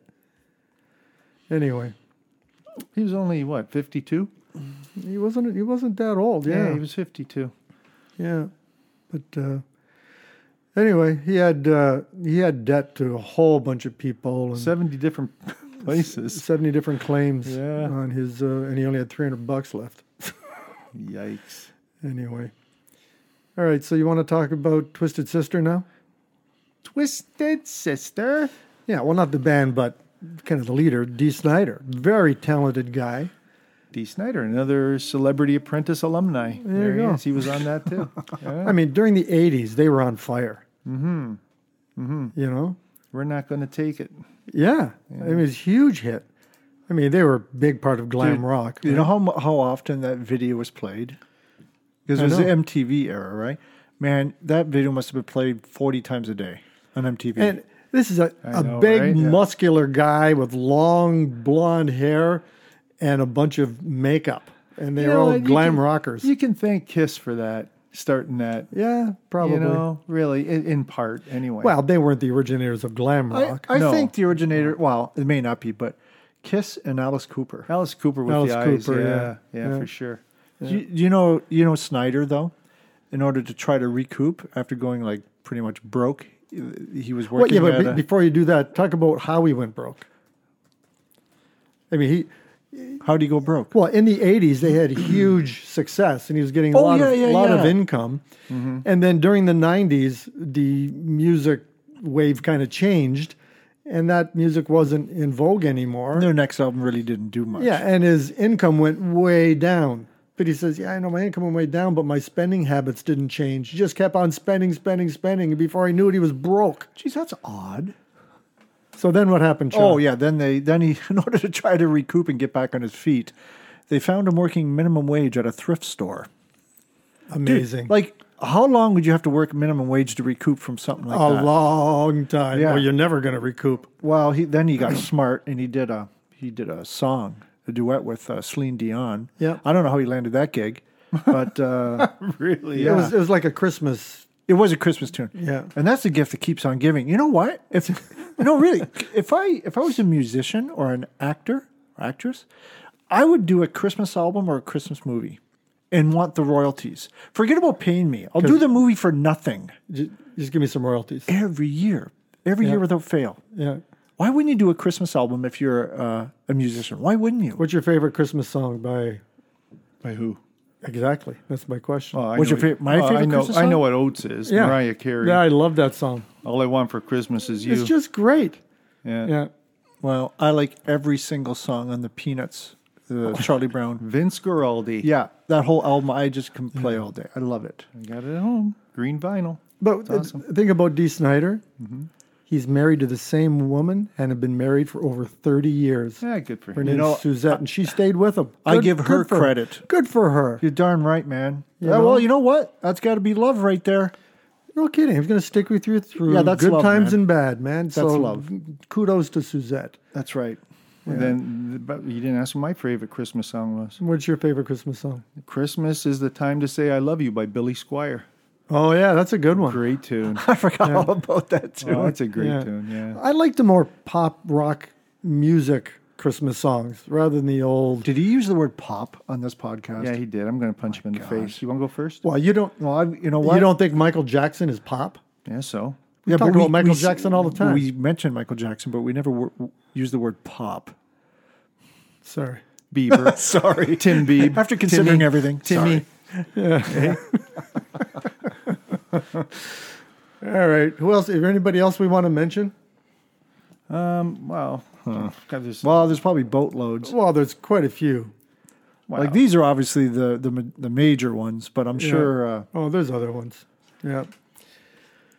Anyway, He was only what, fifty-two? he wasn't. He wasn't that old. Yeah, Yeah, he was fifty-two. yeah. But uh, anyway, he had uh, he had debt to a whole bunch of people and seventy different places. seventy different claims Yeah. on his, uh, and he only had three hundred bucks left. Yikes. Anyway, all right. So you want to talk about Twisted Sister now? Twisted Sister. Yeah. Well, not the band, but kind of the leader, Dee Snider. Very talented guy. Dee Snider, another Celebrity Apprentice alumni. There There, you he go. is. He was on that too. Yeah. I mean, during the eighties, they were on fire. mm-hmm. Mm-hmm. You know? We're not going to take it. Yeah. I mean, it's a huge hit. I mean, they were a big part of glam Dude, rock. You right? know how mu- how often that video was played? Because I it was know. the M T V era, right? Man, that video must have been played forty times a day on M T V. And this is a, I a know, big, right? Yeah. muscular guy with long blonde hair and a bunch of makeup. And they You were know all what? You glam can- rockers. You can thank Kiss for that, starting that. yeah, probably. You know, really, in, in part, anyway. Well, they weren't the originators of glam I, rock. I No. think the originator, well, it may not be, but Kiss and Alice Cooper. Alice Cooper with Alice the eyes. Cooper, yeah, yeah. yeah, Yeah. for sure. You, you know, you know Snyder though. In order to try to recoup after going like pretty much broke, he was Well, working. yeah, but at be- a- before you do that, talk about how he went broke. I mean, he how did he go broke? well in the eighties they had huge success, and he was getting a Oh, lot yeah, of yeah, lot of yeah. income. And then during the nineties, the music wave kind of changed, and that music wasn't in vogue anymore. Their next album really didn't do much. Yeah, and his income went way down. But he says, yeah, I know my income went way down, but my spending habits didn't change. He just kept on spending, spending, spending. And before he knew it, he was broke. Geez, that's odd. So then what happened, Sean? Oh yeah, then they then he in order to try to recoup and get back on his feet, they found him working minimum wage at a thrift store. Amazing. Like, how long would you have to work minimum wage to recoup from something like a that? long time. Yeah. Or you're never going to recoup. Well, he then he got smart and he did a he did a song, a duet with uh, Celine Dion. Yeah. I don't know how he landed that gig, but uh, Really? It was it was like a Christmas. it was a Christmas tune. Yeah. And that's the gift that keeps on giving. You know what? If you know, really, if I if I was a musician or an actor or actress, I would do a Christmas album or a Christmas movie and want the royalties. Forget about paying me. I'll do the movie for nothing Just, just give me some royalties. every year. Every year without fail. Yeah. Why wouldn't you do a Christmas album if you're uh, a musician? Why wouldn't you? What's your favorite Christmas song by? By who? Exactly. That's my question. Oh, I What's know your what- fa- my oh, I favorite know, Christmas I song? know what Oates is. yeah. Mariah Carey. Yeah, I love that song. All I want for Christmas is you. It's just great. yeah. Yeah. Well, I like every single song on the Peanuts, the Charlie Brown. Vince Guaraldi. Yeah, that whole album I just can play all day. I love it. I got it at home. Green vinyl. But That's awesome. the thing about Dee Snider, he's married to the same woman and have been married for over thirty years. Yeah, good for Her him. name's know, Suzette, and she stayed with him. I Good- give her good for credit. Good for her. You're darn right, man. You Yeah, know? well, you know what? That's got to be love right there. No kidding. He's going to stick with you through Yeah, that's good love, times man. and bad, man. so love. Kudos to Suzette. That's right. And then, but you didn't ask what my favorite Christmas song was. What's your favorite Christmas song? Christmas is the Time to Say I Love You by Billy Squire. Oh yeah, that's a good one. Great tune. I forgot all about that too. Oh, that's a great Yeah. tune. Yeah. I like the more pop rock music Christmas songs rather than the old. Did he use the word pop on this podcast? Yeah, he did. I'm going to punch him in the face. You want to go first? Well, you don't. Well, I, you know what? You don't think Michael Jackson is pop? Yeah, so. We talk but about Michael s- Jackson all the time. We mentioned Michael Jackson, but we never wor- use the word pop. Sorry. Bieber. Sorry. Tim Bieb. After considering Timmy. everything. Timmy. Sorry. All right. Who else? Is there anybody else we want to mention? Um, well, God, there's, Well, there's probably boatloads. Well, there's quite a few. wow. Like these are obviously the the ma- the major ones, but I'm sure. Uh, Oh, there's other ones. Yeah.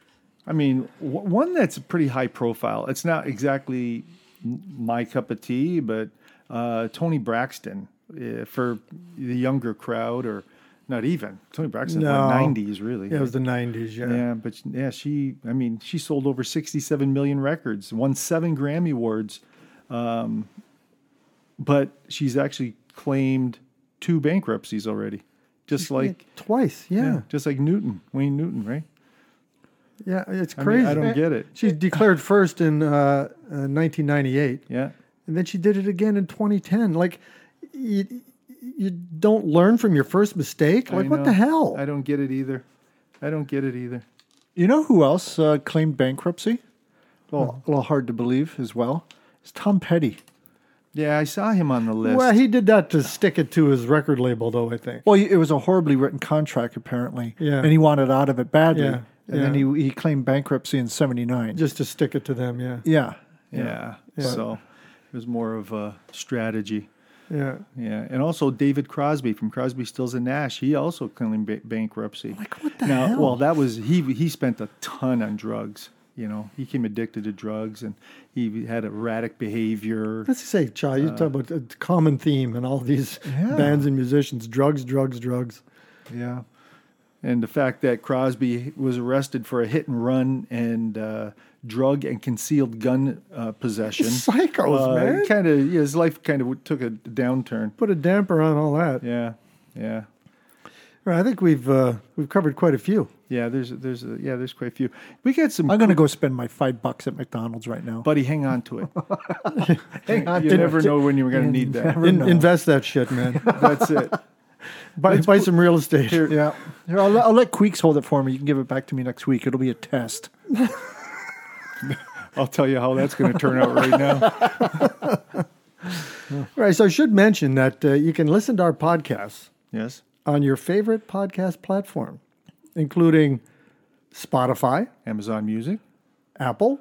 I mean, w- one that's pretty high profile. It's not exactly m- my cup of tea, but uh, Tony Braxton uh, for the younger crowd, or not even Tony Braxton. No. nineties, really. Yeah, it was the nineties. Yeah. Yeah, but yeah, she. I mean, she sold over sixty-seven million records, won seven Grammy awards, um, but she's actually claimed two bankruptcies already, just like twice. Yeah. yeah, just like Newton, Wayne Newton, right? Yeah, it's I mean, crazy. I don't get it. She declared first in uh, uh, nineteen ninety-eight, Yeah, and then she did it again in twenty ten. Like, you, you don't learn from your first mistake. Like, I what know. the hell? I don't get it either. I don't get it either. You know who else uh, claimed bankruptcy? A little, a little hard to believe as well. It's Tom Petty. Yeah, I saw him on the list. Well, he did that to stick it to his record label, though, I think. Well, it was a horribly written contract, apparently. Yeah. And he wanted out of it badly. Yeah, And then yeah. he, he claimed bankruptcy in seventy-nine. Just to stick it to them, yeah. yeah. yeah. Yeah. So it was more of a strategy. Yeah. Yeah, and also David Crosby from Crosby, Stills and Nash. He also claimed ba- bankruptcy. Like, what the now, hell? well, that was he. He spent a ton on drugs. You know, he became addicted to drugs, and he had erratic behavior. Let's say, Cha, you talk about a common theme in all these Yeah. bands and musicians: drugs, drugs, drugs. Yeah. And the fact that Crosby was arrested for a hit and run and uh, drug and concealed gun uh, possession. Psychos, man. Kind of, yeah, his life kind of took a downturn. Put a damper on all that. Yeah, yeah, Right, I think we've uh, we've covered quite a few. yeah. There's, there's, a, yeah, there's quite a few. We got some. I'm going to go spend my five bucks at McDonald's right now. buddy, hang on to it. hang on You to never it. know when you're going to need that. never In, know. invest that shit, man. That's it. buy buy some real estate. Yeah. Here, I'll, let- I'll let Queeks hold it for me. You can give it back to me next week. It'll be a test. I'll tell you how that's going to turn out right now. Right, so I should mention that uh, you can listen to our podcasts Yes. on your favorite podcast platform, including Spotify, Amazon Music. Apple,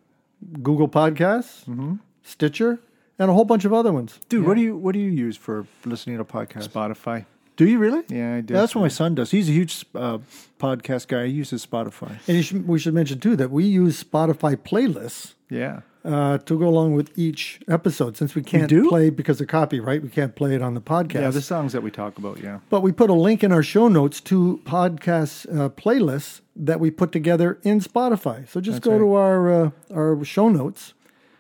Google Podcasts, Mm-hmm. Stitcher, and a whole bunch of other ones. Dude, what do you what do you use for listening to podcasts? Spotify. Do you really? Yeah, I do. Yeah, that's what my son does. He's a huge uh, podcast guy. He uses Spotify. And you should, we should mention, too, that we use Spotify playlists Yeah. uh, to go along with each episode. Since we can't do? play because of copyright, we can't play it on the podcast. Yeah, the songs that we talk about, yeah. But we put a link in our show notes to podcast uh, playlists that we put together in Spotify. So just That's go right. to our uh, our show notes.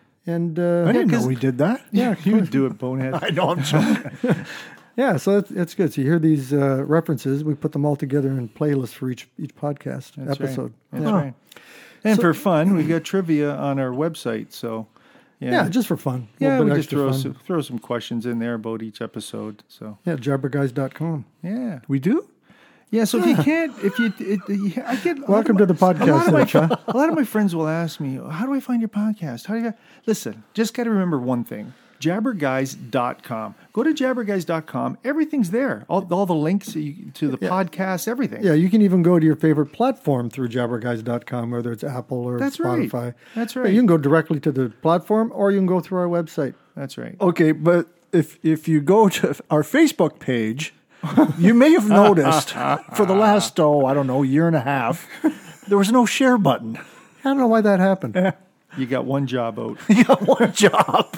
And uh, I didn't know 'cause- we did that. yeah, You do it, bonehead. I know. I'm joking. yeah, so that's, that's good. So you hear these uh, references, we put them all together in playlists for each each podcast That's episode. Right. That's Yeah. right. And for fun, we got trivia on our website. So, yeah, Yeah, just for fun. A yeah, little we bit just extra throw fun. some, throw some questions in there about each episode. So, Yeah, jabber guys dot com. yeah, We do? yeah. So if you can't, if you, it, it, I get a lot Welcome of to the my- A lot, podcast, of my, there, Cha. a lot of my friends will ask me, "How do I find your podcast? How do you?" Listen, just got to remember one thing: jabber guys dot com. Go to jabber guys dot com. Everything's there. All, all the links you- to the podcast, everything. Yeah, you can even go to your favorite platform through jabber guys dot com, whether it's Apple or That's right. Spotify. That's Yeah, right. you can go directly to the platform or you can go through our website. That's right. Okay, but if if you go to our Facebook page, you may have noticed for the last, oh, I don't know, year and a half, there was no share button. I don't know why that happened. You got one job out. You got one job.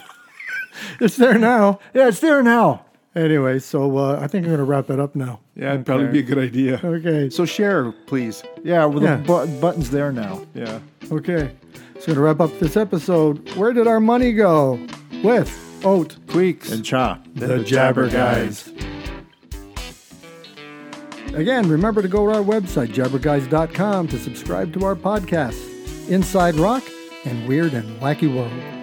It's there now. Yeah, it's there now. Anyway, so uh, I think I'm going to wrap it up now. Yeah, it'd probably be a good idea. Okay. So share, please. Yeah, well, Yeah. the bu- button's there now. Yeah. Okay. So going to wrap up this episode. Where did our money go? With Oat, Tweaks. And cha. the Jabber Guys. Again, remember to go to our website, jabber guys dot com, to subscribe to our podcasts, Inside Rock and Weird and Wacky World.